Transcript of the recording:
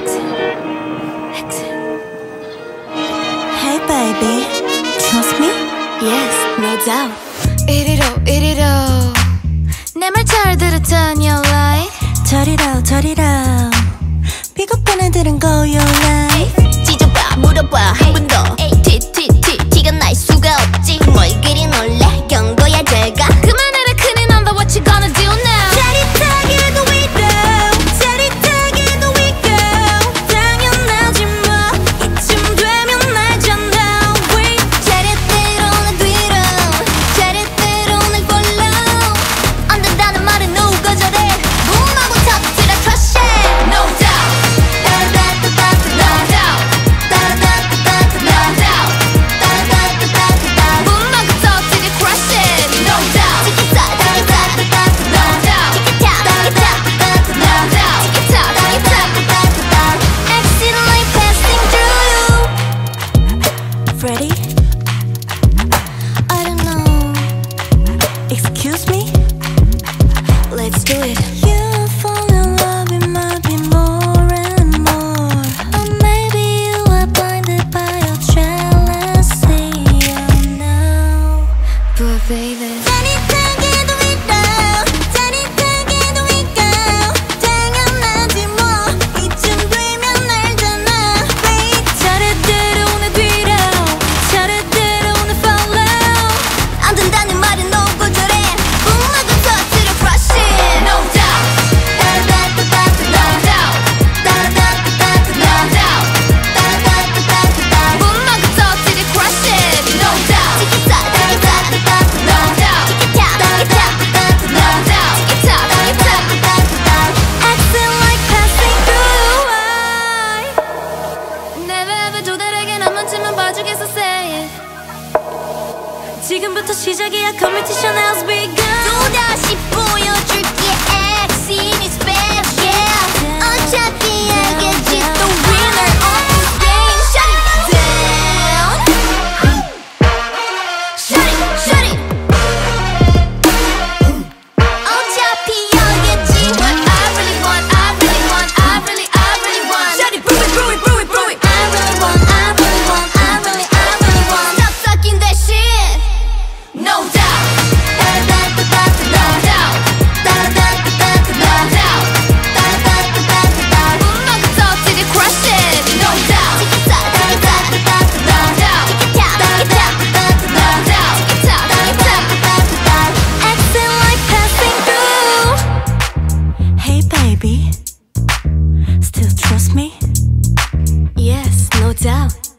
Hey baby, trust me? Yes, no doubt. 이리로 내 말 잘 들어 turn your light. 저리로 비겁한 애들은 go your life. 찢어봐 물어봐 한 번 더. 티가 날 수가 없지. 뭘 그리 놀래 경고야 제가. 그만해라 큰일 난다 what you gonna do now. 짜릿하게 go we go, 짜릿하게 go we go. 당연하지 뭐 이쯤 되면 알잖아. We 차례대로 날 뒤로 차례대로 날 follow. 안 된다는 말은 no 거절해. 몸하고 터뜨려 crush it. No doubt. 따라다다다다. No doubt. 따라다다다다. No doubt. 따라다다다다. 몸하고 터뜨려 crush it. No doubt. 티키타 티키타. No doubt. 티키타 티키타. No doubt. 티키타 티키타. Acting like passing through you. ready? I don't know. Excuse me? Let's do it. You fall in love, it might be more and more. Or maybe you are blinded by your jealousy. Oh no. But baby. 짜릿하게도 we go, 짜릿하게도 we go. 당연하지 뭐 이쯤 되면 알잖아. Wait, 차례대로 내 뒤로, 차례대로 내 follow. 안 된다는 말은 no 거절해. 몸하고 터뜨려 crush it. No doubt. 따라다다다다. No doubt. 따라다다다다. No doubt. 따라다다다다. 몸하고 터뜨려 crush it. No doubt. 티키타 티키타. No doubt. 티키타 티키타. No doubt. 티키타 티키타. Acting like passing through. Never ever 도달에겐 한 번쯤은 봐주겠어 say it. 지금부터 시작이야 competition as we go. 또다시 보여줄게 acting is bad yeah. 어차피 알겠지 the winner of this game. Shut it down. Shut it 어차피 알겠지 what I really want. Shut it brew it I really want. Stop sucking that shit. No doubt. No doubt. No doubt. 몸하고 터뜨려 crush it. No doubt. 티키타 티키타. No doubt. 티키타 티키타. No doubt. 티키타 티키타. Acting like passing through. Hey baby, still trust me? Yes, no doubt.